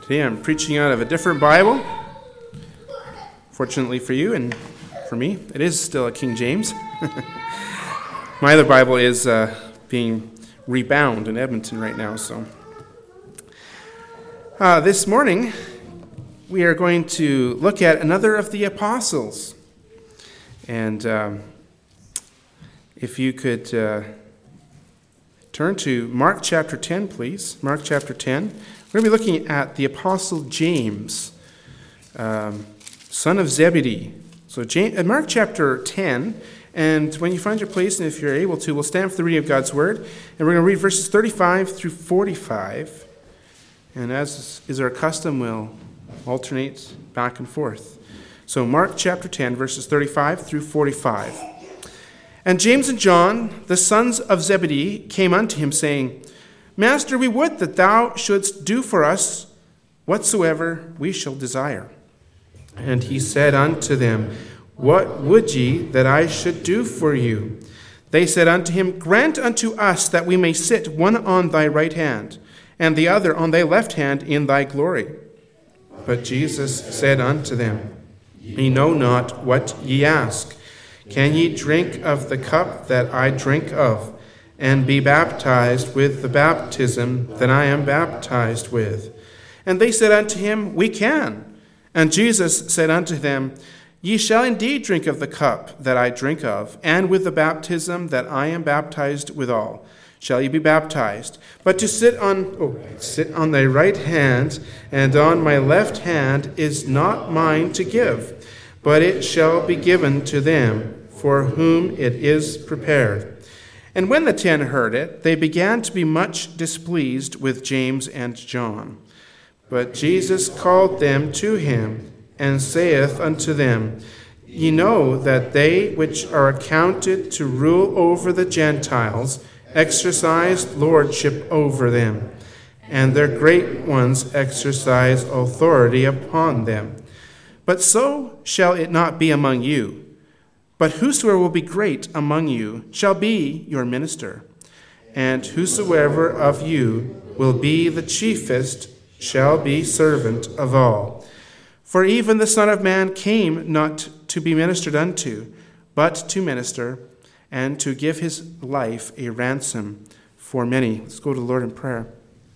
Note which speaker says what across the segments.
Speaker 1: Today I'm preaching out of a different Bible. Fortunately for you and for me, it is still a King James. My other Bible is being rebound in Edmonton right now. So this morning we are going to look at another of the apostles. And if you could turn to Mark chapter 10, please. Mark chapter 10. We're going to be looking at the Apostle James, son of Zebedee. So Mark chapter 10, and when you find your place, and if you're able to, we'll stand for the reading of God's Word. And we're going to read verses 35 through 45. And as is our custom, we'll alternate back and forth. So Mark chapter 10, verses 35 through 45. And James and John, the sons of Zebedee, came unto him, saying, Master, we would that thou shouldst do for us whatsoever we shall desire. And he said unto them, What would ye that I should do for you? They said unto him, Grant unto us that we may sit one on thy right hand, and the other on thy left hand in thy glory. But Jesus said unto them, Ye know not what ye ask. Can ye drink of the cup that I drink of, and be baptized with the baptism that I am baptized with? And they said unto him, We can. And Jesus said unto them, Ye shall indeed drink of the cup that I drink of, and with the baptism that I am baptized withal shall ye be baptized. But to sit on thy right hand and on my left hand is not mine to give, but it shall be given to them for whom it is prepared. And when the 10 heard it, they began to be much displeased with James and John. But Jesus called them to him, and saith unto them, Ye know that they which are accounted to rule over the Gentiles exercise lordship over them, and their great ones exercise authority upon them. But so shall it not be among you. But whosoever will be great among you shall be your minister, and whosoever of you will be the chiefest shall be servant of all. For even the Son of Man came not to be ministered unto, but to minister, and to give his life a ransom for many. Let's go to the Lord in prayer.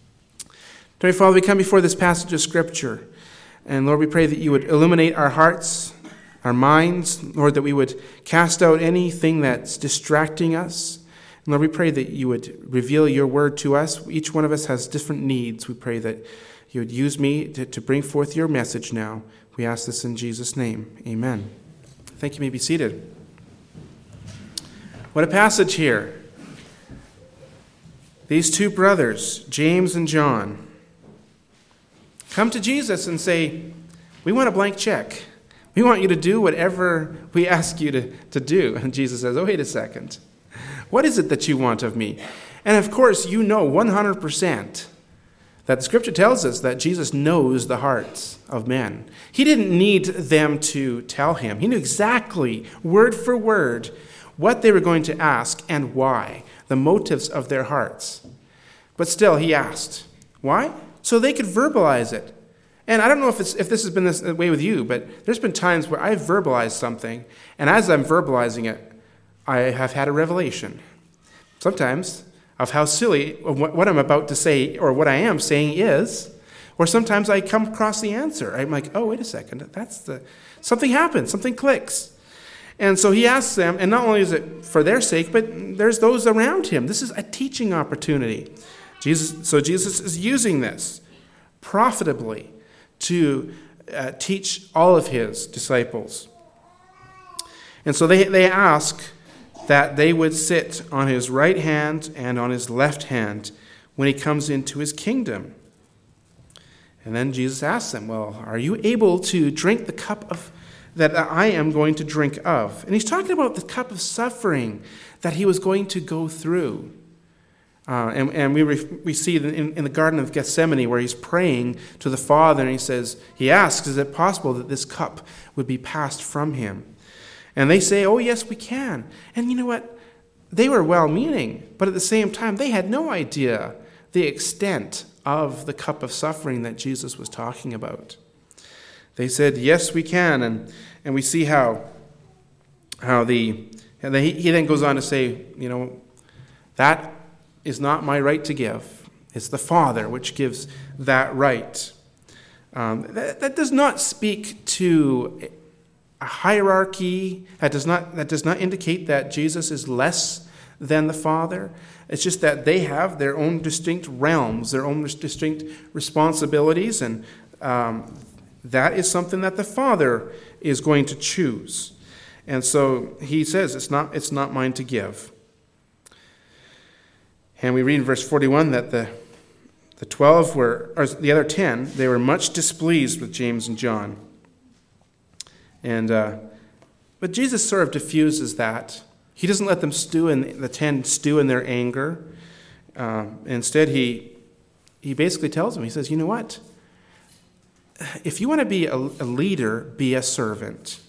Speaker 1: Dear Father, we come before this passage of Scripture, and Lord, we pray that you would illuminate our hearts, our minds, Lord, that we would cast out anything that's distracting us. And Lord, we pray that you would reveal your word to us. Each one of us has different needs. We pray that you would use me to bring forth your message now. We ask this in Jesus' name. Amen. Thank you. You may be seated. What a passage here. These two brothers, James and John, come to Jesus and say, we want a blank check. We want you to do whatever we ask you to do. And Jesus says, oh, wait a second. What is it that you want of me? And of course, you know 100% that the Scripture tells us that Jesus knows the hearts of men. He didn't need them to tell him. He knew exactly, word for word, what they were going to ask and why, the motives of their hearts. But still, he asked. Why? So they could verbalize it. And I don't know if this has been this way with you, but there's been times where I've verbalized something, and as I'm verbalizing it, I have had a revelation. Sometimes of how silly what I'm about to say or what I am saying is, or sometimes I come across the answer. I'm like, oh, wait a second, something happens, something clicks. And so he asks them, and not only is it for their sake, but there's those around him. This is a teaching opportunity. So Jesus is using this profitably to teach all of his disciples. And so they ask that they would sit on his right hand and on his left hand when he comes into his kingdom. And then Jesus asks them, well, are you able to drink the cup that I am going to drink of? And he's talking about the cup of suffering that he was going to go through. And we see in the Garden of Gethsemane where he's praying to the Father, and he asks, is it possible that this cup would be passed from him? And they say, oh, yes, we can. And you know what? They were well-meaning, but at the same time, they had no idea the extent of the cup of suffering that Jesus was talking about. They said, yes, we can. And we see how he then goes on to say, that is not my right to give. It's the Father which gives that right. That does not speak to a hierarchy. That does not indicate that Jesus is less than the Father. It's just that they have their own distinct realms, their own distinct responsibilities, and that is something that the Father is going to choose. And so he says, it's not mine to give. And we read in verse 41 that the 12 were, or the other 10, they were much displeased with James and John. But Jesus sort of diffuses that. He doesn't let them the 10 stew in their anger. Instead, he basically tells them, he says, you know what? If you want to be a leader, be a servant.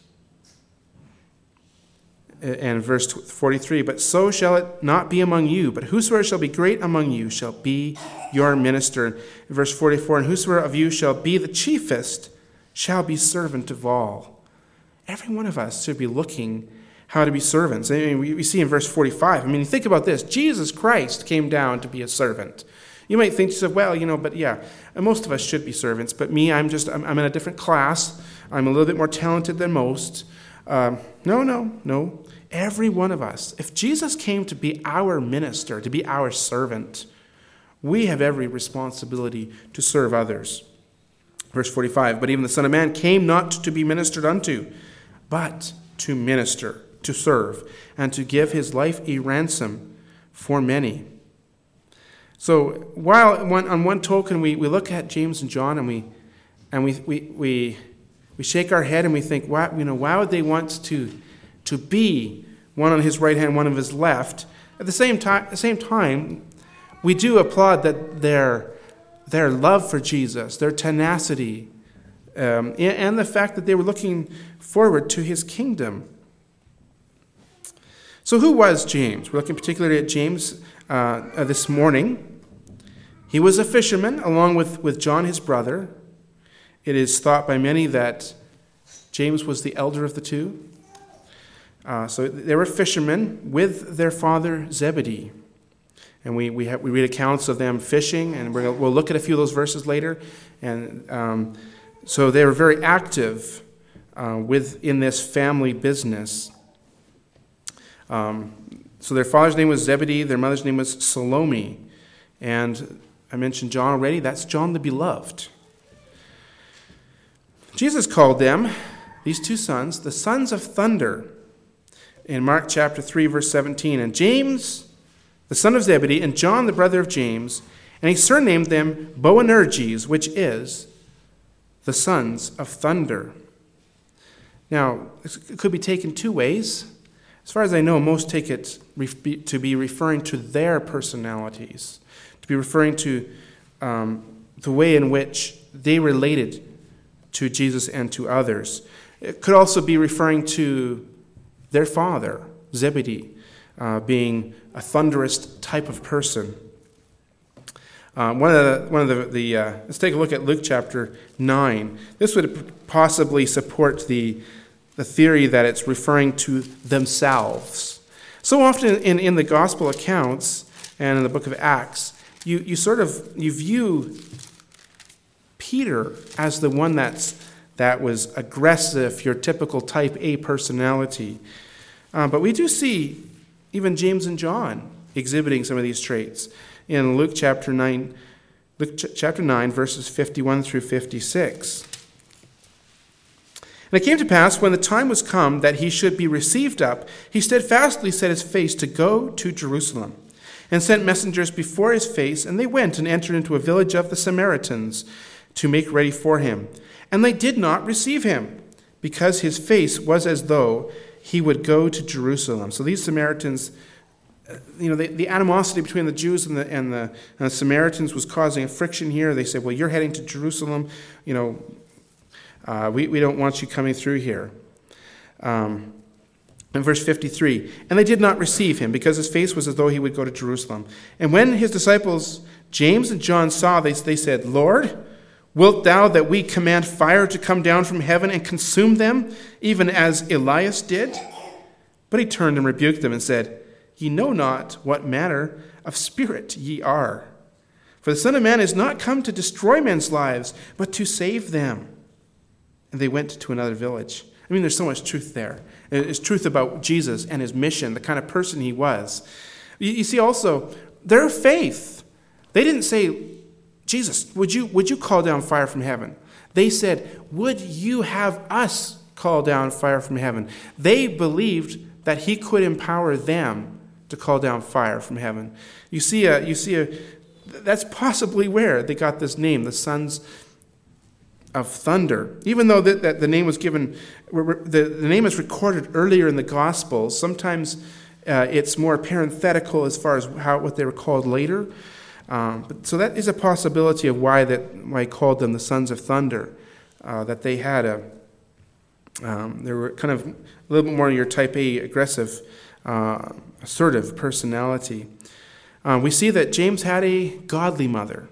Speaker 1: And verse 43, but so shall it not be among you, but whosoever shall be great among you shall be your minister. In verse 44, and whosoever of you shall be the chiefest shall be servant of all. Every one of us should be looking how to be servants. I mean, we see in verse 45, think about this. Jesus Christ came down to be a servant. You might think to yourself, well, but yeah, most of us should be servants, but me, I'm in a different class. I'm a little bit more talented than most. No. Every one of us, if Jesus came to be our minister, to be our servant, we have every responsibility to serve others. Verse 45, but even the Son of Man came not to be ministered unto, but to minister, to serve, and to give his life a ransom for many. So while on one token we look at James and John and we shake our head and we think, why would they want to be one on his right hand, one on his left? At the same time, we do applaud that their love for Jesus, their tenacity, and the fact that they were looking forward to his kingdom. So who was James? We're looking particularly at James this morning. He was a fisherman along with John, his brother. It is thought by many that James was the elder of the two. So they were fishermen with their father Zebedee. And we read accounts of them fishing, and we'll look at a few of those verses later. And so they were very active in this family business. So their father's name was Zebedee, their mother's name was Salome. And I mentioned John already. That's John the Beloved. Jesus called them, these two sons, the sons of thunder in Mark chapter 3, verse 17. And James, the son of Zebedee, and John, the brother of James, and he surnamed them Boanerges, which is the sons of thunder. Now, it could be taken two ways. As far as I know, most take it to be referring to their personalities, to be referring to the way in which they related to Jesus and to others. It could also be referring to their father, Zebedee, being a thunderous type of person. Let's take a look at Luke chapter 9. This would possibly support the theory that it's referring to themselves. So often in the gospel accounts and in the book of Acts, you view Peter as the one that was aggressive, your typical type A personality. But we do see even James and John exhibiting some of these traits in Luke chapter 9, verses 51 through 56. And it came to pass, when the time was come that he should be received up, he steadfastly set his face to go to Jerusalem, and sent messengers before his face, and they went and entered into a village of the Samaritans to make ready for him. And they did not receive him, because his face was as though he would go to Jerusalem. So these Samaritans, the animosity between the Jews and the Samaritans was causing a friction here. They said, well, you're heading to Jerusalem, we don't want you coming through here. In verse 53, and they did not receive him, because his face was as though he would go to Jerusalem. And when his disciples, James and John, saw this, they said, Lord, wilt thou that we command fire to come down from heaven and consume them, even as Elias did? But he turned and rebuked them and said, Ye know not what manner of spirit ye are. For the Son of Man is not come to destroy men's lives, but to save them. And they went to another village. I mean, there's so much truth there. It's truth about Jesus and his mission, the kind of person he was. You see also, their faith. They didn't say, Jesus, would you call down fire from heaven? They said, would you have us call down fire from heaven? They believed that he could empower them to call down fire from heaven. That's possibly where they got this name, the sons of thunder. Even though that the name was given, the name is recorded earlier in the Gospels, sometimes it's more parenthetical as far as what they were called later. So that is a possibility of why I called them the sons of thunder. That they had they were kind of a little bit more your type A, aggressive, assertive personality. We see that James had a godly mother.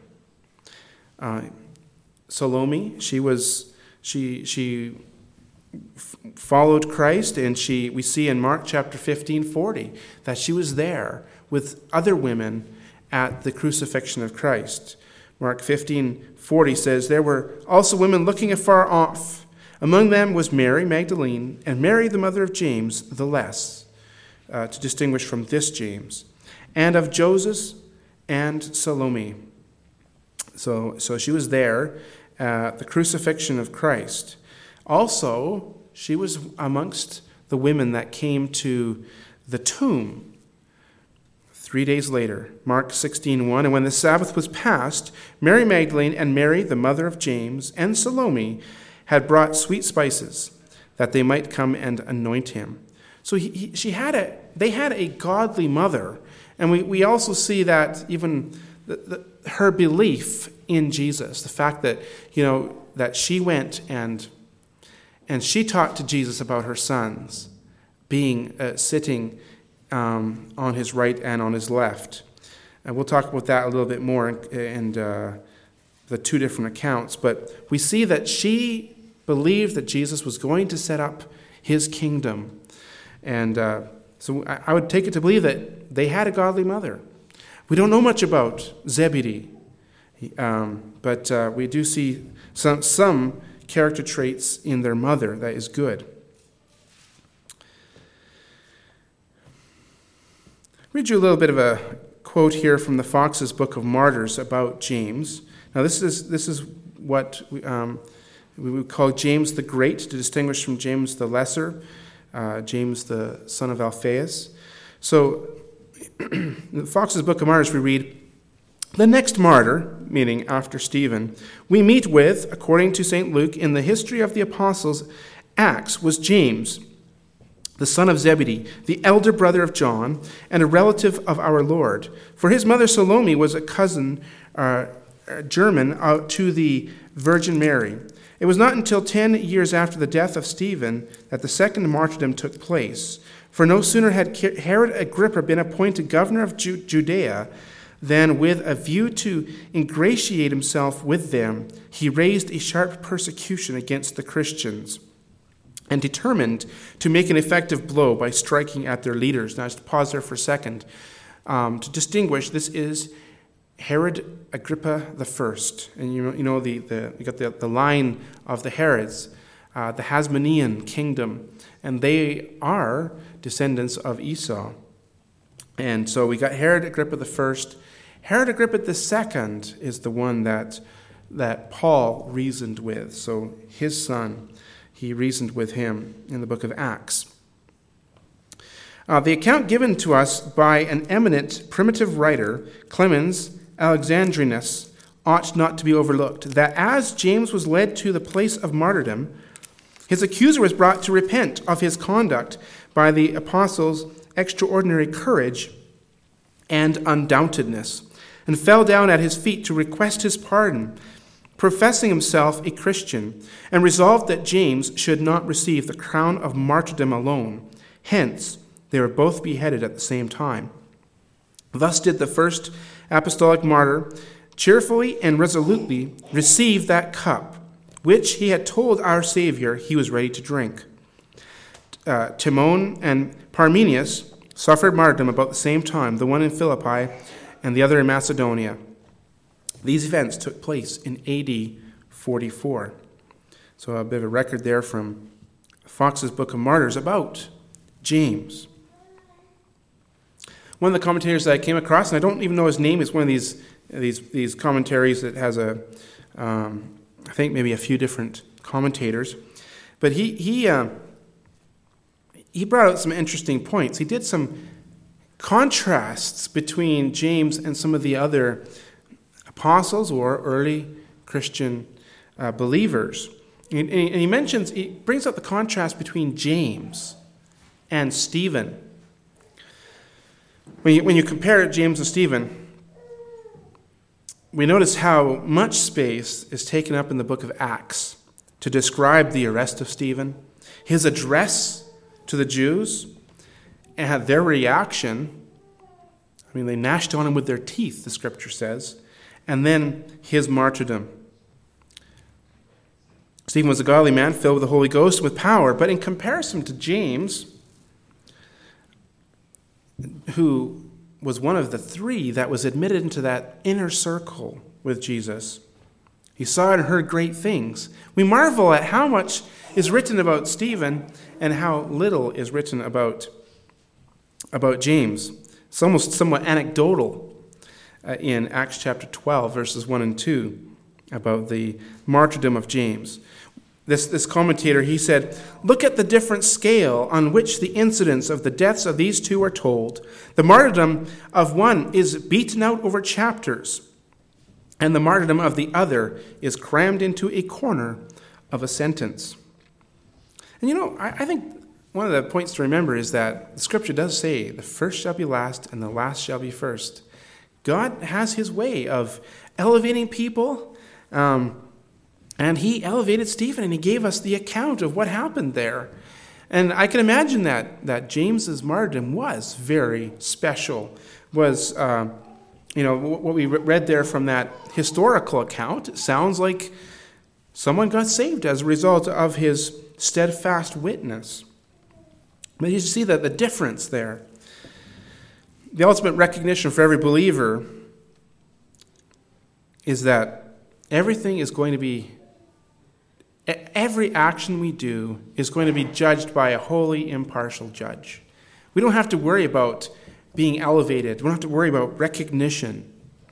Speaker 1: Salome, she followed Christ, and we see in Mark chapter 15:40 that she was there with other women at the crucifixion of Christ. Mark 15:40 says, there were also women looking afar off. Among them was Mary Magdalene and Mary the mother of James the Less, to distinguish from this James, and of Joseph and Salome. So she was there at the crucifixion of Christ. Also, she was amongst the women that came to the tomb 3 days later. Mark 16:1, and when the Sabbath was past, Mary Magdalene and Mary, the mother of James, and Salome had brought sweet spices that they might come and anoint him. So they had a godly mother. And we also see that even her belief in Jesus, the fact that, that she went and she talked to Jesus about her sons being sitting on his right and on his left. And we'll talk about that a little bit more and the two different accounts. But we see that she believed that Jesus was going to set up his kingdom. And so I would take it to believe that they had a godly mother. We don't know much about Zebedee, but we do see some character traits in their mother that is good. Read you a little bit of a quote here from the Fox's Book of Martyrs about James. Now this is what we would call James the Great, to distinguish from James the Lesser, James the son of Alphaeus. So in the Fox's Book of Martyrs we read, the next martyr, meaning after Stephen, we meet with, according to St. Luke, in the history of the Apostles' Acts, was James, the son of Zebedee, the elder brother of John, and a relative of our Lord. For his mother Salome was a cousin, German, to the Virgin Mary. It was not until 10 years after the death of Stephen that the second martyrdom took place. For no sooner had Herod Agrippa been appointed governor of Judea than, with a view to ingratiate himself with them, he raised a sharp persecution against the Christians and determined to make an effective blow by striking at their leaders. Now, just pause there for a second to distinguish. This is Herod Agrippa I, and you got the line of the Herods, the Hasmonean kingdom, and they are descendants of Esau. And so we got Herod Agrippa I. Herod Agrippa II is the one that Paul reasoned with. So his son, he reasoned with him in the book of Acts. The account given to us by an eminent primitive writer, Clemens Alexandrinus, ought not to be overlooked, that as James was led to the place of martyrdom, his accuser was brought to repent of his conduct by the apostles' extraordinary courage and undauntedness, and fell down at his feet to request his pardon, professing himself a Christian, and resolved that James should not receive the crown of martyrdom alone, Hence, they were both beheaded at the same time. Thus did the first apostolic martyr cheerfully and resolutely receive that cup, which he had told our Savior he was ready to drink. Timon and Parmenius suffered martyrdom about the same time, the one in Philippi and the other in Macedonia. These events took place in AD 44. So a bit of a record there from Fox's Book of Martyrs about James. One of the commentators that I came across, and I don't even know his name, is one of these commentaries that has I think maybe a few different commentators. But he brought out some interesting points. He did some contrasts between James and some of the other apostles or early Christian believers. And he brings up the contrast between James and Stephen. When you compare James and Stephen, we notice how much space is taken up in the book of Acts to describe the arrest of Stephen, his address to the Jews, and their reaction. I mean, they gnashed on him with their teeth, the scripture says, and then his martyrdom. Stephen was a godly man filled with the Holy Ghost and with power, but in comparison to James, who was one of the three that was admitted into that inner circle with Jesus, he saw and heard great things. We marvel at how much is written about Stephen and how little is written about James. It's almost somewhat anecdotal in Acts chapter 12, verses 1 and 2, about the martyrdom of James. This commentator, he said, "Look at the different scale on which the incidents of the deaths of these two are told. The martyrdom of one is beaten out over chapters, and the martyrdom of the other is crammed into a corner of a sentence." And I think one of the points to remember is that the scripture does say, the first shall be last and the last shall be first. God has his way of elevating people, and he elevated Stephen, and he gave us the account of what happened there. And I can imagine that James's martyrdom was very special. Was what we read there from that historical account, it sounds like someone got saved as a result of his steadfast witness. But you see that the difference there. The ultimate recognition for every believer is that every action we do is going to be judged by a holy, impartial judge. We don't have to worry about being elevated. We don't have to worry about recognition.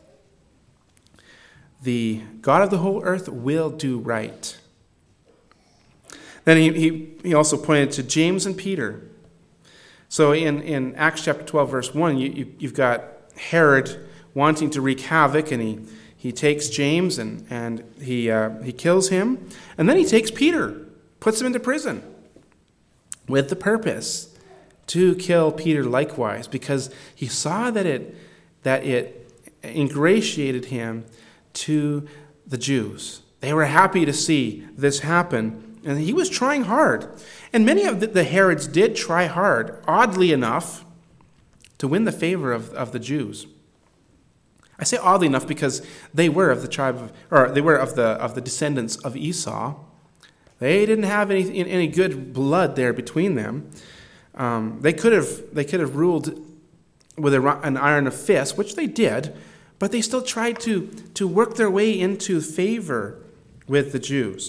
Speaker 1: The God of the whole earth will do right. Then he also pointed to James and Peter. So in Acts chapter 12, verse 1, you've got Herod wanting to wreak havoc, and he takes James and he kills him. And then he takes Peter, puts him into prison with the purpose to kill Peter likewise, because he saw that it ingratiated him to the Jews. They were happy to see this happen, and he was trying hard. And many of the Herods did try hard, oddly enough, to win the favor of the Jews. I say oddly enough because they were of the tribe they were of the descendants of Esau. They didn't have any good blood there between them. They could have ruled with an iron of fist, which they did, but they still tried to work their way into favor with the Jews.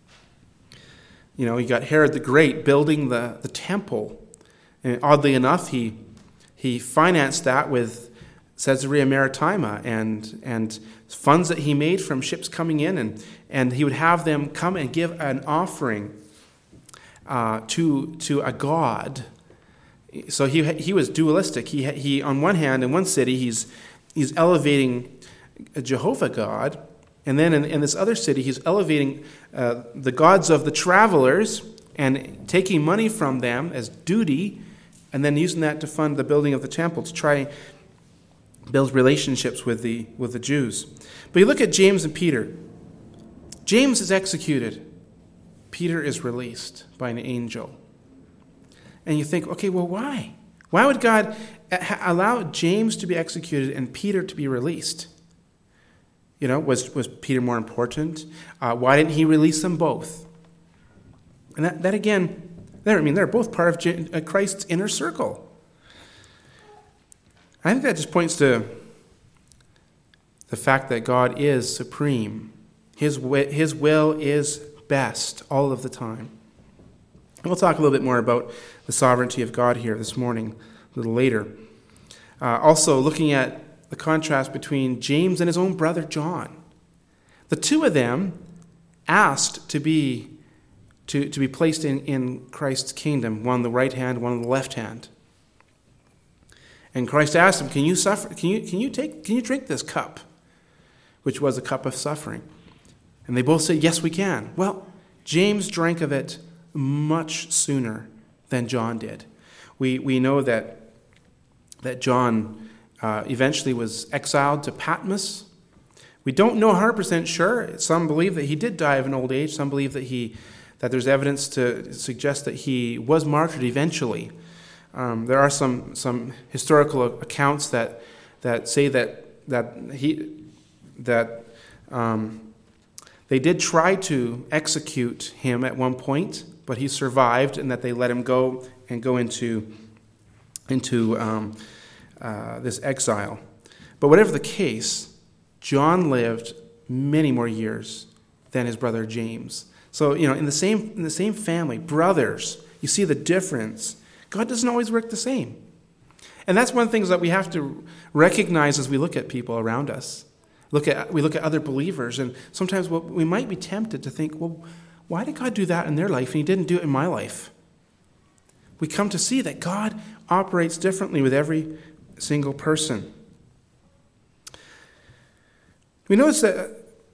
Speaker 1: You got Herod the Great building the temple, and oddly enough, he financed that with Caesarea Maritima and funds that he made from ships coming in, and he would have them come and give an offering to a god. So he was dualistic. He on one hand, in one city, he's elevating a Jehovah God, and then in this other city, he's elevating the gods of the travelers and taking money from them as duty, and then using that to fund the building of the temple to try build relationships with the Jews. But you look at James and Peter. James is executed. Peter is released by an angel. And you think, okay, well, why? Why would God allow James to be executed and Peter to be released? Was Peter more important? Why didn't he release them both? And that again, they're both part of Christ's inner circle. I think that just points to the fact that God is supreme. His will is best all of the time. And we'll talk a little bit more about the sovereignty of God here this morning, a little later. Also, looking at the contrast between James and his own brother John. The two of them asked to be placed in Christ's kingdom, one on the right hand, one on the left hand. And Christ asked them, "Can you suffer? Can you drink this cup?" Which was a cup of suffering. And they both said, "Yes, we can." Well, James drank of it much sooner than John did. We know that John eventually was exiled to Patmos. We don't know 100% sure. Some believe that he did die of an old age. Some believe that there's evidence to suggest that he was martyred eventually. There are some historical accounts that say that they did try to execute him at one point, but he survived, and that they let him go and go into this exile. But whatever the case, John lived many more years than his brother James. So, in the same family, brothers, you see the difference. God doesn't always work the same. And that's one of the things that we have to recognize as we look at people around us. We look at other believers, and sometimes we might be tempted to think, well, why did God do that in their life and he didn't do it in my life? We come to see that God operates differently with every single person. We notice that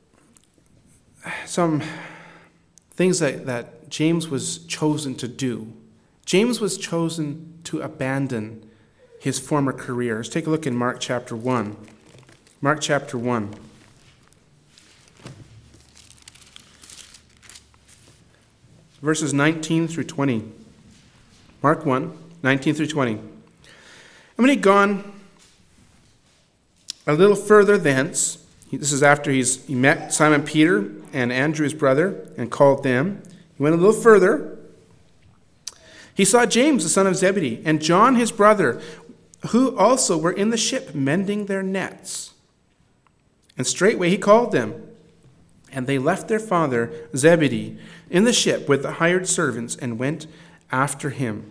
Speaker 1: some things that James was chosen to do. James was chosen to abandon his former career. Let's take a look in Mark chapter 1. Mark chapter 1. Verses 19 through 20. Mark 1, 19 through 20. And when he'd gone a little further thence, this is after he met Simon Peter and Andrew his brother and called them. He went a little further. He saw James the son of Zebedee and John his brother, who also were in the ship mending their nets. And straightway he called them. And they left their father Zebedee in the ship with the hired servants and went after him.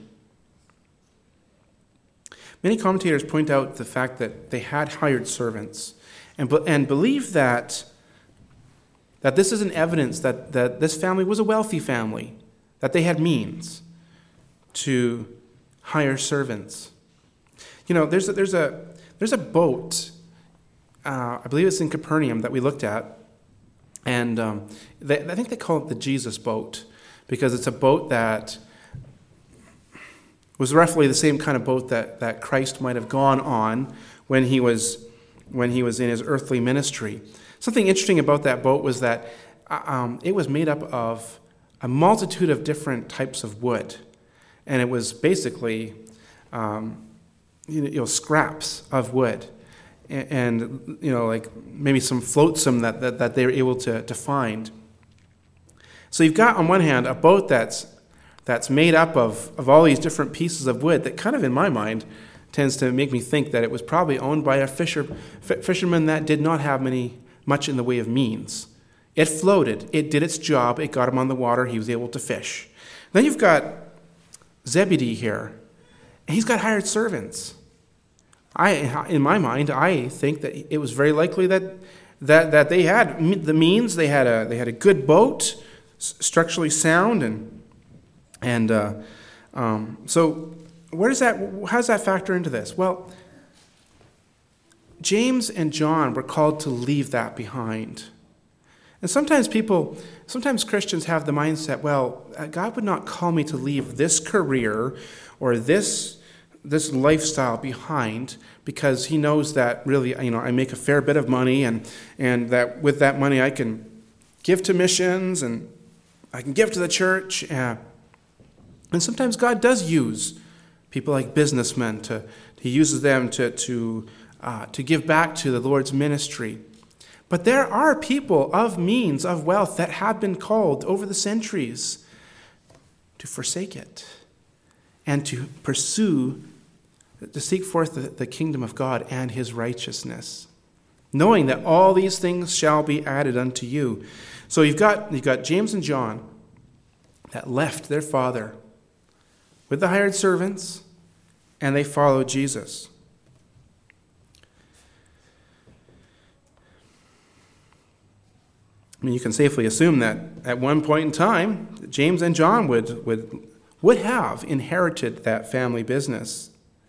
Speaker 1: Many commentators point out the fact that they had hired servants and believe that this is an evidence that this family was a wealthy family, that they had means to hire servants. There's a boat, I believe it's in Capernaum, that we looked at, and I think they call it the Jesus boat, because it's a boat that was roughly the same kind of boat that Christ might have gone on when he was in his earthly ministry. Something interesting about that boat was that it was made up of a multitude of different types of wood, and it was basically scraps of wood, and like maybe some flotsam that they were able to find. So you've got on one hand a boat that's made up of all these different pieces of wood that kind of, in my mind, tends to make me think that it was probably owned by a fisherman that did not have much in the way of means. It floated. It did its job. It got him on the water. He was able to fish. Then you've got Zebedee here. And he's got hired servants. In my mind, I think that it was very likely that they had the means. They had a good boat, structurally sound, and so how does that factor into this? Well, James and John were called to leave that behind. And sometimes Christians have the mindset, well, God would not call me to leave this career or this lifestyle behind because he knows that really, I make a fair bit of money and that with that money I can give to missions and I can give to the church. And sometimes God does use people like businessmen. He uses them to give back to the Lord's ministry. But there are people of means, of wealth, that have been called over the centuries to forsake it and to seek forth the kingdom of God and his righteousness, knowing that all these things shall be added unto you. So you've got James and John that left their father with the hired servants, and they followed Jesus. I mean, you can safely assume that at one point in time, James and John would have inherited that family business.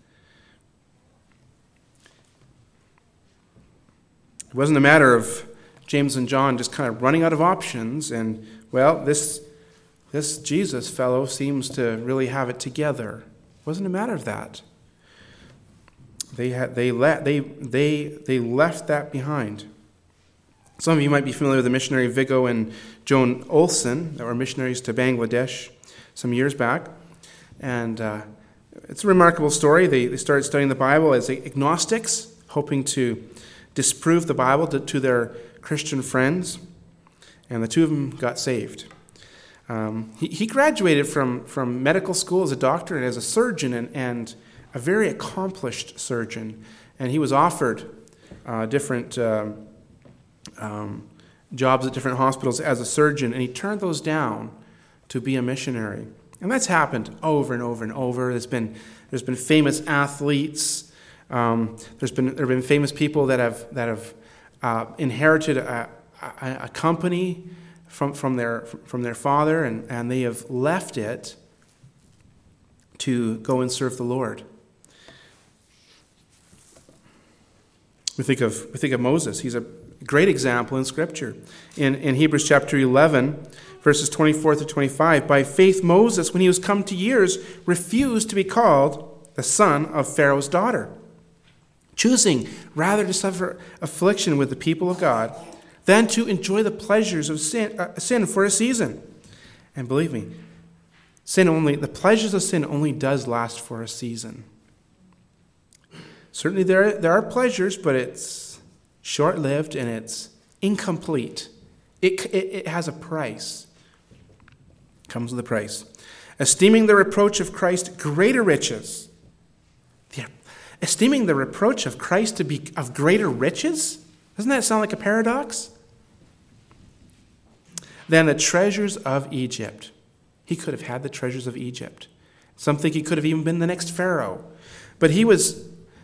Speaker 1: It wasn't a matter of James and John just kind of running out of options and, well, this Jesus fellow seems to really have it together. It wasn't a matter of that. They left that behind. Some of you might be familiar with the missionary Viggo and Joan Olson that were missionaries to Bangladesh some years back. And it's a remarkable story. They started studying the Bible as agnostics, hoping to disprove the Bible to their Christian friends. And the two of them got saved. He graduated from medical school as a doctor and as a surgeon and a very accomplished surgeon. And he was offered different jobs at different hospitals as a surgeon, and he turned those down to be a missionary. And that's happened over and over and over. There's been famous athletes. There have been famous people that have inherited a company from their father, and they have left it to go and serve the Lord. We think of Moses. He's a great example in Scripture. In Hebrews chapter 11, verses 24 to 25, by faith Moses, when he was come to years, refused to be called the son of Pharaoh's daughter, choosing rather to suffer affliction with the people of God than to enjoy the pleasures of sin for a season. And believe me, the pleasures of sin only does last for a season. Certainly there are pleasures, but it's short-lived and it's incomplete. It has a price. It comes with a price. Esteeming the reproach of Christ greater riches. Yeah. Esteeming the reproach of Christ to be of greater riches? Doesn't that sound like a paradox? Than the treasures of Egypt. He could have had the treasures of Egypt. Some think he could have even been the next Pharaoh. But he was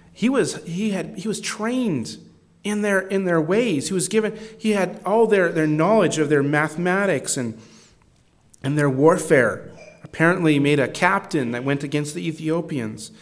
Speaker 1: trained in their ways. He had all their knowledge of their mathematics and their warfare. Apparently he made a captain that went against the Ethiopians.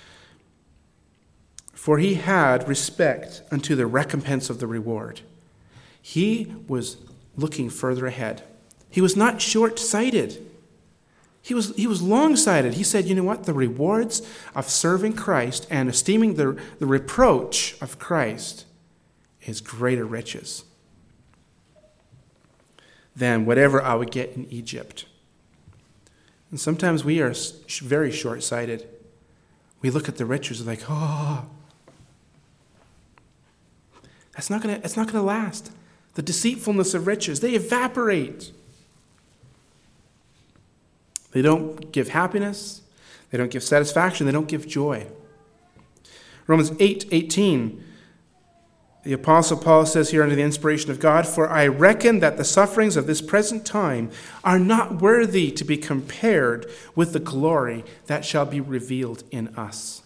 Speaker 1: For he had respect unto the recompense of the reward. He was looking further ahead. He was not short-sighted. He was long-sighted. He said, you know what? The rewards of serving Christ and esteeming the reproach of Christ is greater riches than whatever I would get in Egypt. And sometimes we are very short-sighted. We look at the riches like, oh, it's not gonna last. The deceitfulness of riches, they evaporate. They don't give happiness. They don't give satisfaction. They don't give joy. Romans 8:18, the Apostle Paul says here under the inspiration of God, for I reckon that the sufferings of this present time are not worthy to be compared with the glory that shall be revealed in us.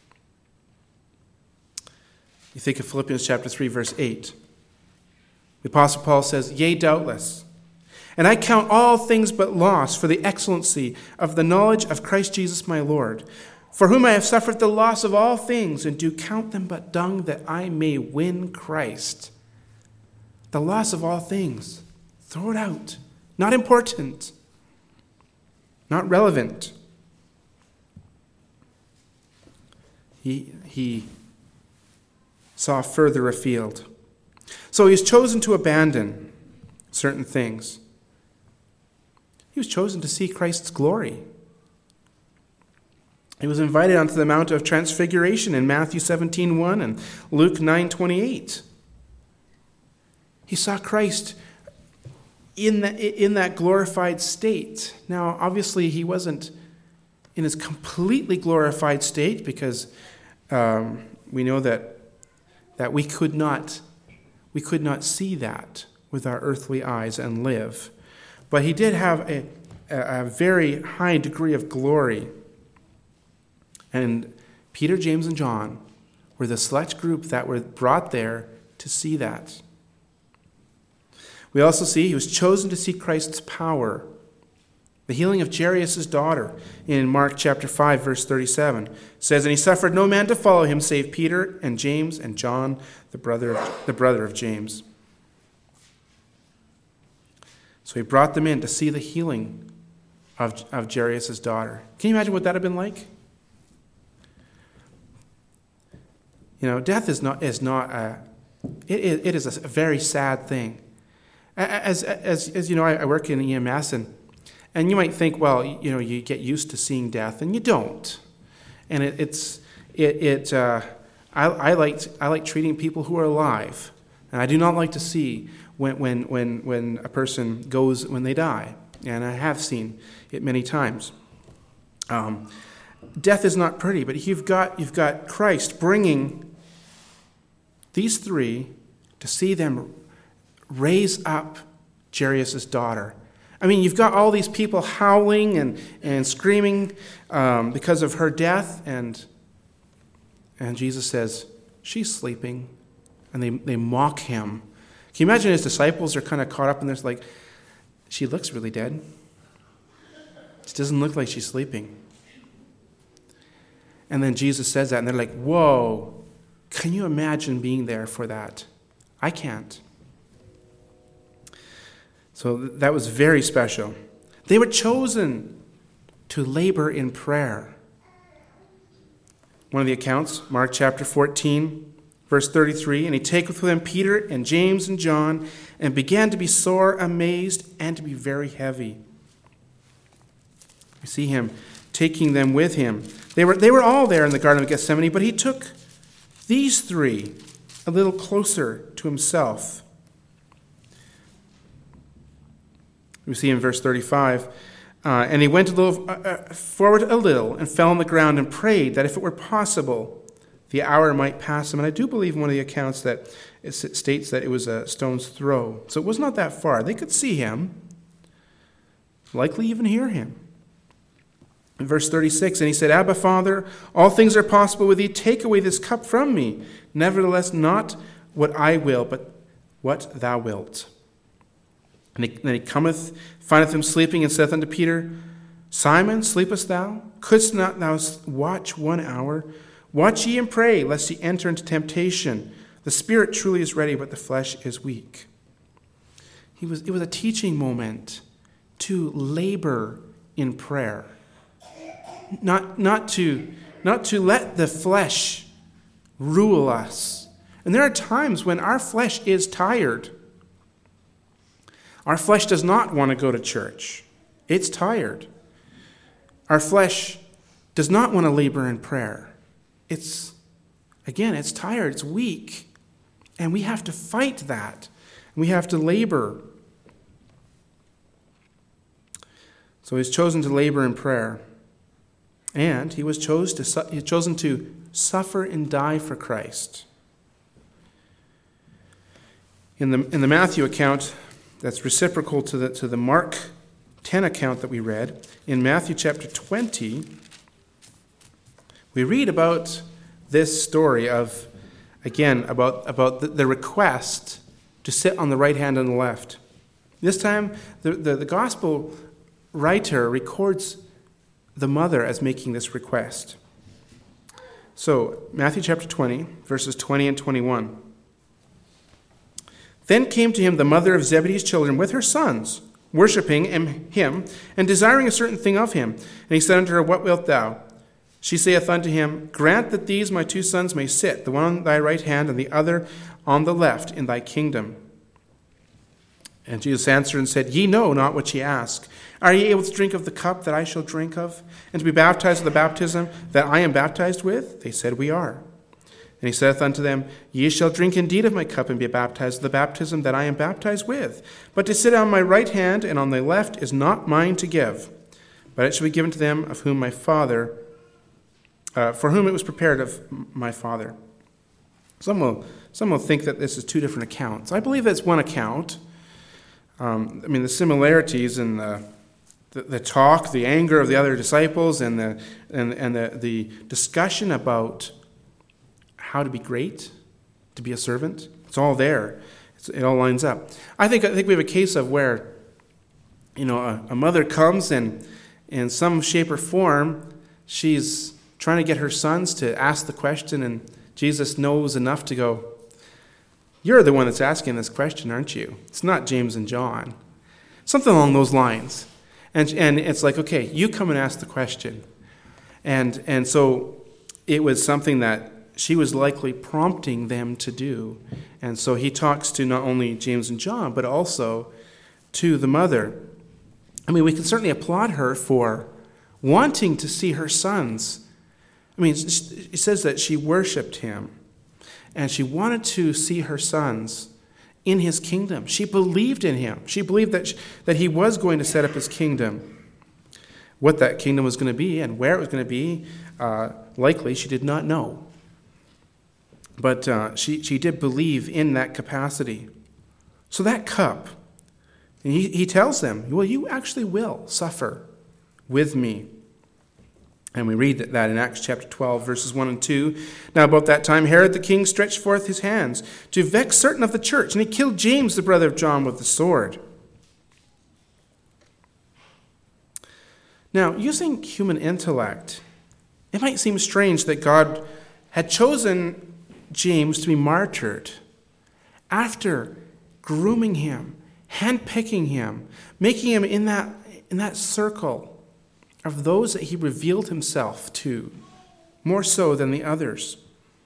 Speaker 1: You think of Philippians chapter 3, verse 8. The Apostle Paul says, yea, doubtless. And I count all things but loss for the excellency of the knowledge of Christ Jesus my Lord, for whom I have suffered the loss of all things, and do count them but dung, that I may win Christ. The loss of all things. Throw it out. Not important. Not relevant. He saw further afield. So he's chosen to abandon certain things. He was chosen to see Christ's glory. He was invited onto the Mount of Transfiguration in Matthew 17:1 and Luke 9:28. He saw Christ in that glorified state. Now, obviously, he wasn't in his completely glorified state because we know that we could not see that with our earthly eyes and live. But he did have a very high degree of glory. And Peter, James, and John were the select group that were brought there to see that. We also see he was chosen to see Christ's power. The healing of Jairus' daughter in Mark chapter 5, verse 37 says, "And he suffered no man to follow him save Peter and James and John, the brother of James." So he brought them in to see the healing of Jairus' daughter. Can you imagine what that would have been like? You know, death is a very sad thing. As you know, I work in EMS, and you might think, well, you know, you get used to seeing death, and you don't. And I like treating people who are alive, and I do not like to see when a person goes when they die, and I have seen it many times. Death is not pretty, but you've got Christ bringing these three to see them raise up Jairus' daughter. I mean, you've got all these people howling and screaming because of her death, and Jesus says, "She's sleeping," and they mock him. Can you imagine his disciples are kind of caught up in this, like, she looks really dead. It doesn't look like she's sleeping. And then Jesus says that, and they're like, whoa, can you imagine being there for that? I can't. So that was very special. They were chosen to labor in prayer. One of the accounts, Mark chapter 14, verse 33, "And he taketh with him Peter and James and John, and began to be sore amazed and to be very heavy." We see him taking them with him. They were all there in the Garden of Gethsemane, but he took these three a little closer to himself. We see in verse 35, "And he went forward a little and fell on the ground and prayed that if it were possible, the hour might pass him." And I do believe in one of the accounts that it states that it was a stone's throw. So it was not that far. They could see him, likely even hear him. In verse 36, "And he said, Abba, Father, all things are possible with thee. Take away this cup from me. Nevertheless, not what I will, but what thou wilt. And then he cometh, findeth him sleeping, and saith unto Peter, Simon, sleepest thou? Couldst not thou watch 1 hour? Watch ye and pray, lest ye enter into temptation. The spirit truly is ready, but the flesh is weak." It was a teaching moment to labor in prayer. Not to let the flesh rule us. And there are times when our flesh is tired. Our flesh does not want to go to church. It's tired. Our flesh does not want to labor in prayer. It's tired, it's weak. And we have to fight that. We have to labor. So he's chosen to labor in prayer. And he was chosen to suffer and die for Christ. In the Matthew account, that's reciprocal to the Mark 10 account that we read, in Matthew chapter 20, we read about this story of, again, about the request to sit on the right hand and the left. This time, the gospel writer records the mother as making this request. So, Matthew chapter 20, verses 20 and 21. "Then came to him the mother of Zebedee's children with her sons, worshipping him, and desiring a certain thing of him. And he said unto her, What wilt thou? She saith unto him, Grant that these my 2 sons may sit, the one on thy right hand and the other on the left, in thy kingdom. And Jesus answered and said, Ye know not what ye ask. Are ye able to drink of the cup that I shall drink of, and to be baptized with the baptism that I am baptized with? They said, We are. And he saith unto them, Ye shall drink indeed of my cup, and be baptized with the baptism that I am baptized with. But to sit on my right hand and on my left is not mine to give, but it shall be given to them of whom my Father, for whom it was prepared of my Father. Some will think that this is two different accounts. I believe it's one account. The similarities in the talk, the anger of the other disciples, and the discussion about how to be great, to be a servant, it's all there. It all lines up. I think we have a case of where, a mother comes and in some shape or form, she's trying to get her sons to ask the question, and Jesus knows enough to go, You're the one that's asking this question, aren't you? It's not James and John. Something along those lines. And it's like, okay, you come and ask the question. And so it was something that she was likely prompting them to do. And so he talks to not only James and John, but also to the mother. We can certainly applaud her for wanting to see her sons. It says that she worshipped him. And she wanted to see her sons in his kingdom. She believed in him. She believed that he was going to set up his kingdom. What that kingdom was going to be and where it was going to be, likely she did not know. But she did believe in that capacity. So that cup, and he tells them, well, you actually will suffer with me. And we read that in Acts chapter 12, verses 1 and 2. Now about that time, Herod the king stretched forth his hands to vex certain of the church, and he killed James, the brother of John, with the sword. Now, using human intellect, it might seem strange that God had chosen James to be martyred after grooming him, handpicking him, making him in that circle of those that he revealed himself to, more so than the others.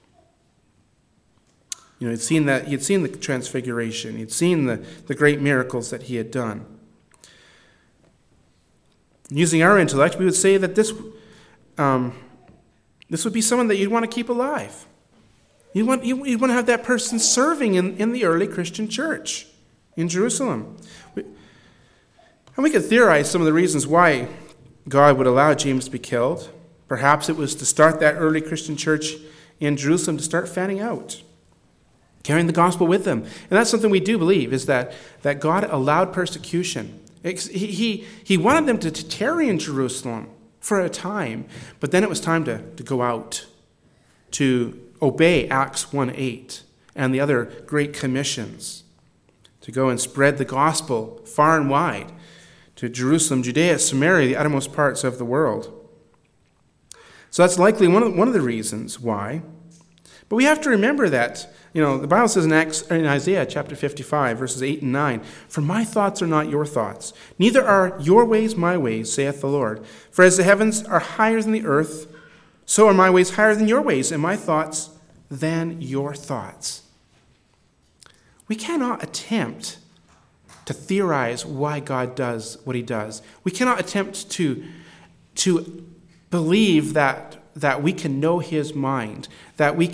Speaker 1: He'd seen the transfiguration. He'd seen the great miracles that he had done. Using our intellect, we would say that this would be someone that you'd want to keep alive. You'd want to have that person serving in the early Christian church in Jerusalem. And we could theorize some of the reasons why God would allow James to be killed. Perhaps it was to start that early Christian church in Jerusalem to start fanning out, carrying the gospel with them. And that's something we do believe, is that God allowed persecution. He wanted them to tarry in Jerusalem for a time, but then it was time to go out, to obey Acts 1:8 and the other great commissions, to go and spread the gospel far and wide, to Jerusalem, Judea, Samaria, the uttermost parts of the world. So that's likely one of the reasons why. But we have to remember that, the Bible says in Isaiah chapter 55, verses 8 and 9, For my thoughts are not your thoughts, neither are your ways my ways, saith the Lord. For as the heavens are higher than the earth, so are my ways higher than your ways, and my thoughts than your thoughts. We cannot attempt to theorize why God does what he does. We cannot attempt to believe that we can know his mind, that we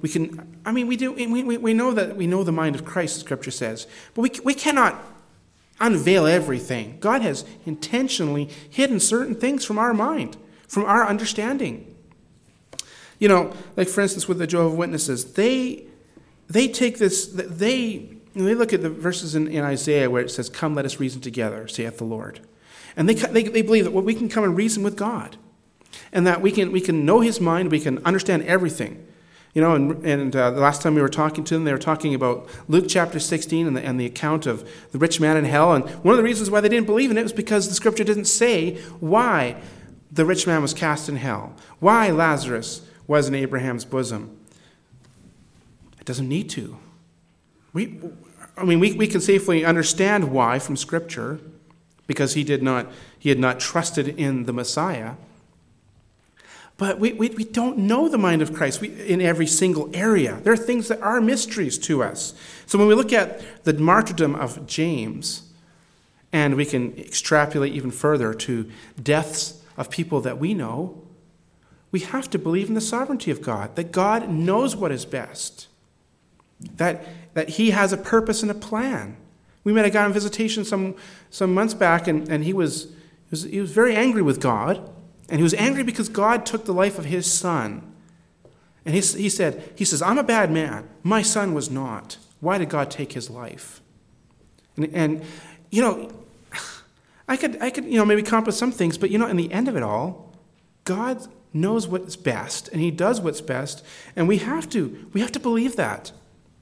Speaker 1: know that we know the mind of Christ, Scripture says, but we cannot unveil everything. God has intentionally hidden certain things from our mind, from our understanding. Like for instance with the Jehovah's Witnesses, they take this, they look at the verses in Isaiah where it says, Come, let us reason together, saith the Lord. And they believe that we can come and reason with God, and that we can know his mind, we can understand everything. The last time we were talking to them, they were talking about Luke chapter 16 and the account of the rich man in hell. And one of the reasons why they didn't believe in it was because the Scripture didn't say why the rich man was cast in hell, why Lazarus was in Abraham's bosom. It doesn't need to. We can safely understand why from Scripture, because he had not trusted in the Messiah. But we don't know the mind of Christ in every single area. There are things that are mysteries to us. So when we look at the martyrdom of James, and we can extrapolate even further to deaths of people that we know, we have to believe in the sovereignty of God, that God knows what is best, that he has a purpose and a plan. We met a guy on visitation some months back, and he was very angry with God, and he was angry because God took the life of his son. And he says, I'm a bad man. My son was not. Why did God take his life? And you know, I could maybe come up with some things, but in the end of it all, God knows what's best, and he does what's best, and we have to believe that.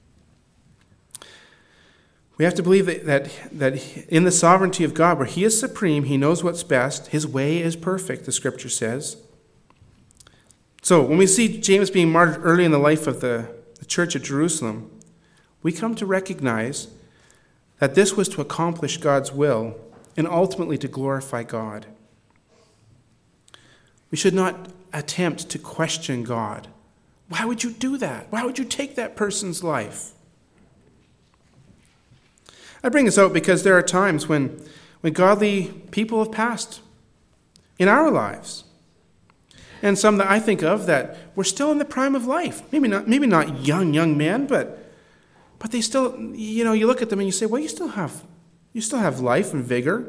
Speaker 1: We have to believe that in the sovereignty of God, where he is supreme, he knows what's best, his way is perfect, the scripture says. So when we see James being martyred early in the life of the church at Jerusalem, we come to recognize that this was to accomplish God's will and ultimately to glorify God. We should not attempt to question God. Why would you do that? Why would you take that person's life? I bring this out because there are times when godly people have passed in our lives. And some that I think of that were still in the prime of life. Maybe not young men, but they still, you look at them and you say, well, you still have life and vigor.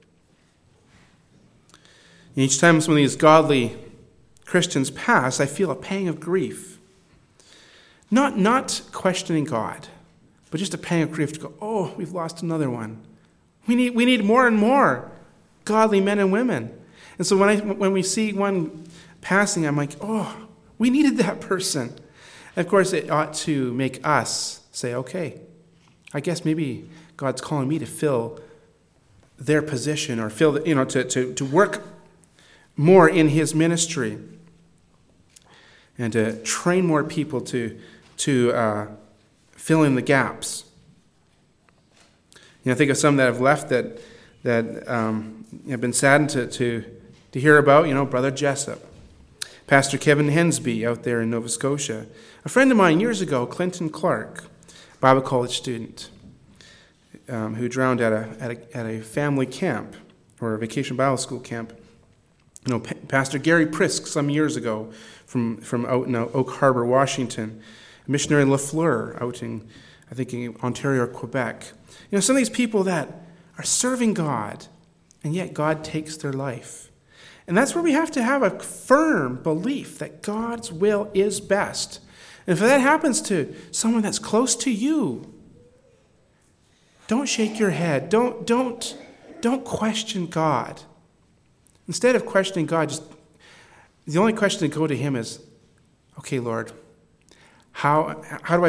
Speaker 1: And each time some of these godly Christians pass, I feel a pang of grief. Not questioning God, but just a pang of grief to go, oh, we've lost another one. We need more and more godly men and women. And so when we see one passing, I'm like, oh, we needed that person. And of course, it ought to make us say, okay, I guess maybe God's calling me to fill their position or fill to work more in his ministry and to train more people to fill in the gaps. I think of some that have left that have been saddened to hear about. Brother Jessup, Pastor Kevin Hensby out there in Nova Scotia, a friend of mine years ago, Clinton Clark, Bible college student, who drowned at a family camp or a vacation Bible school camp. Pastor Gary Prisk some years ago from out in Oak Harbor, Washington. Missionary Lafleur out in, I think, in Ontario or Quebec. Some of these people that are serving God, and yet God takes their life. And that's where we have to have a firm belief that God's will is best. And if that happens to someone that's close to you, don't shake your head. Don't question God. Instead of questioning God, the only question to go to him is, okay, Lord, how do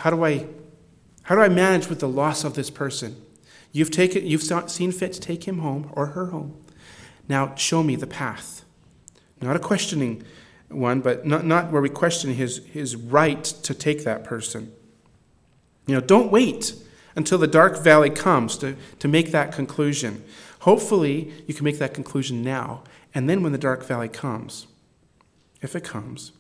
Speaker 1: I manage with the loss of this person? You've seen fit to take him home or her home. Now show me the path. Not a questioning one, but not where we question his right to take that person. Don't wait until the dark valley comes to make that conclusion. Hopefully, you can make that conclusion now, and then when the dark valley comes, if it comes,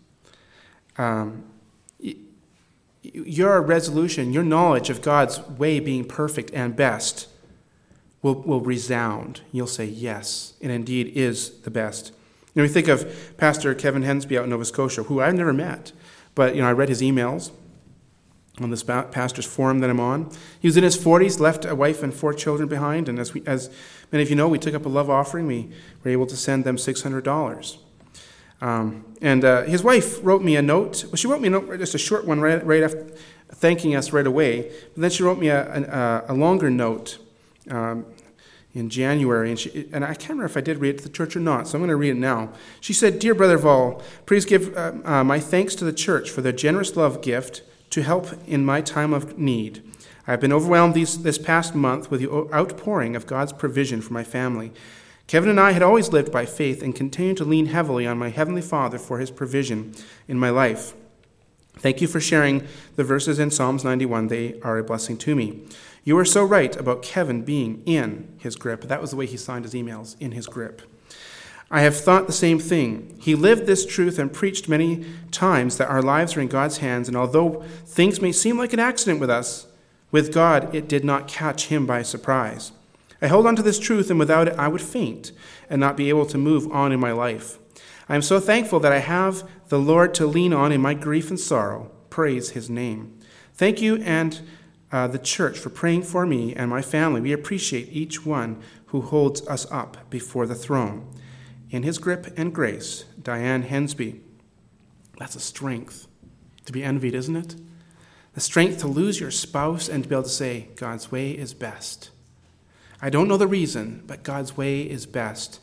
Speaker 1: your resolution, your knowledge of God's way being perfect and best will resound. You'll say, yes, it indeed is the best. We think of Pastor Kevin Hensby out in Nova Scotia, who I've never met, but I read his emails on this pastor's forum that I'm on. He was in his 40s, left a wife and 4 children behind, and as many of you know, we took up a love offering. We were able to send them $600. And his wife wrote me a note. Well, she wrote me a note, just a short one, right after, thanking us right away. But then she wrote me a longer note in January, and I can't remember if I did read it to the church or not, so I'm going to read it now. She said, "Dear Brother Vol, please give my thanks to the church for their generous love gift to help in my time of need. I have been overwhelmed this past month with the outpouring of God's provision for my family. Kevin and I had always lived by faith and continue to lean heavily on my Heavenly Father for his provision in my life. Thank you for sharing the verses in Psalms 91. They are a blessing to me. You are so right about Kevin being in his grip." That was the way he signed his emails, in his grip. I have thought the same thing. He lived this truth and preached many times that our lives are in God's hands, and although things may seem like an accident with us, with God it did not catch him by surprise. I hold on to this truth, and without it I would faint and not be able to move on in my life. I am so thankful that I have the Lord to lean on in my grief and sorrow. Praise his name. Thank you and the church for praying for me and my family. We appreciate each one who holds us up before the throne. In his grip and grace, Diane Hensby. That's a strength to be envied, isn't it? The strength to lose your spouse and to be able to say, God's way is best. I don't know the reason, but God's way is best.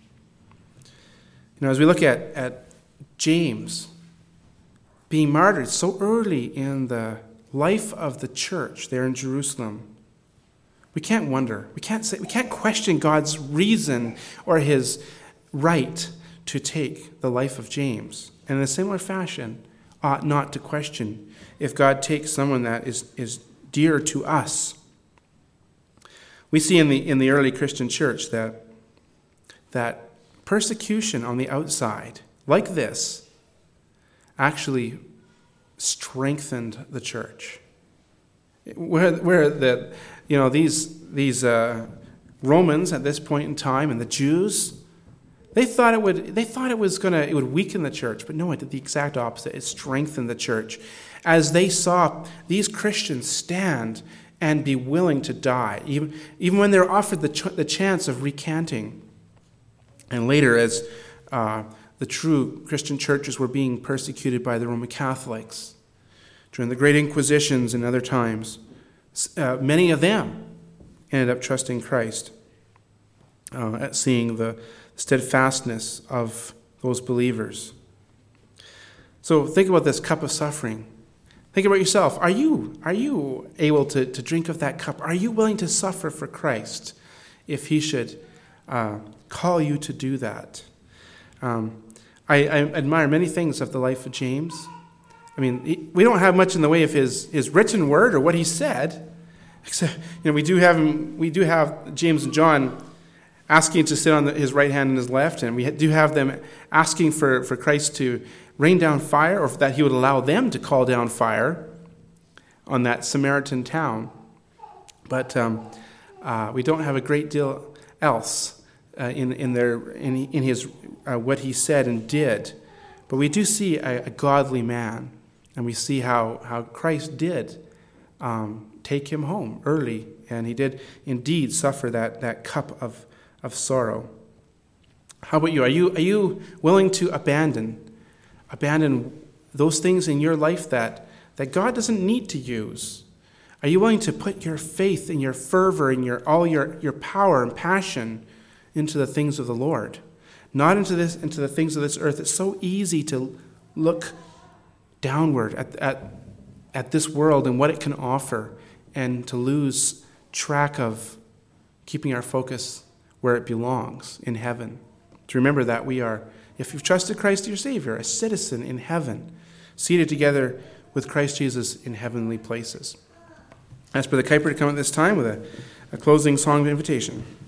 Speaker 1: As we look at James being martyred so early in the life of the church there in Jerusalem, we can't wonder. We can't question God's reason or his right to take the life of James. And in a similar fashion, ought not to question if God takes someone that is dear to us. We see in the early Christian church that persecution on the outside, like this, actually strengthened the church. Where these Romans at this point in time and the Jews, they thought it would weaken the church, but no, it did the exact opposite. It strengthened the church as they saw these Christians stand and be willing to die, even when they're offered the chance of recanting. And later, as the true Christian churches were being persecuted by the Roman Catholics during the Great Inquisitions and other times, many of them ended up trusting Christ, at seeing the steadfastness of those believers. So think about this cup of suffering. Think about yourself. Are you able to drink of that cup? Are you willing to suffer for Christ if he should call you to do that? I admire many things of the life of James. I mean, we don't have much in the way of his written word or what he said. Except, we do have James and John asking to sit on his right hand and his left, and we do have them asking for Christ to rain down fire, or that he would allow them to call down fire on that Samaritan town. But we don't have a great deal else in his what he said and did. But we do see a godly man, and we see how Christ did take him home early, and he did indeed suffer that cup of sorrow. How about you? Are you willing to abandon those things in your life that God doesn't need to use? Are you willing to put your faith and your fervor and all your power and passion into the things of the Lord, not into the things of this earth? It's so easy to look downward at this world and what it can offer, and to lose track of keeping our focus where it belongs, in heaven. To remember that we are, if you've trusted Christ your Savior, a citizen in heaven, seated together with Christ Jesus in heavenly places. Ask Brother Kuiper to come at this time with a closing song of invitation.